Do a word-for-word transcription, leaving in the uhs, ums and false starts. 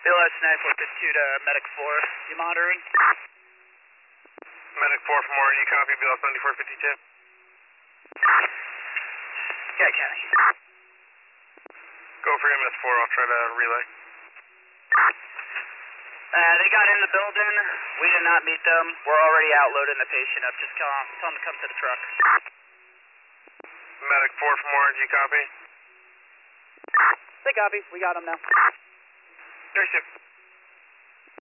B L S nine four two to Medic four. You monitoring? Medic four from Warren, you copy B L S ninety-four fifty-two? Yeah, County. Go for M S four, I'll try to relay. Uh, they got in the building. We did not meet them. We're already out loading the patient up. Just tell them, tell them to come to the truck. Medic four from Orange, you copy? They copy. We got them now. Nurse ship.